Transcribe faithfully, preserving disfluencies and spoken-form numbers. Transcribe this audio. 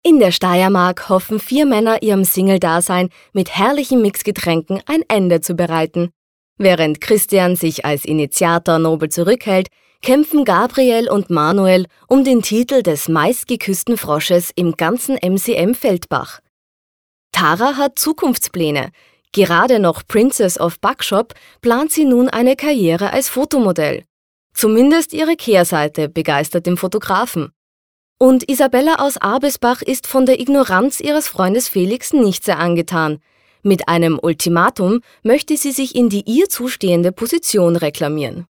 In der Steiermark hoffen vier Männer ihrem Single-Dasein mit herrlichen Mixgetränken ein Ende zu bereiten. Während Christian sich als Initiator nobel zurückhält, kämpfen Gabriel und Manuel um den Titel des meistgeküssten Frosches im ganzen M C M Feldbach. Tara hat Zukunftspläne. Gerade noch Princess of Backshop plant sie nun eine Karriere als Fotomodell. Zumindest ihre Kehrseite begeistert den Fotografen. Und Isabella aus Arbesbach ist von der Ignoranz ihres Freundes Felix nicht sehr angetan. Mit einem Ultimatum möchte sie sich in die ihr zustehende Position reklamieren.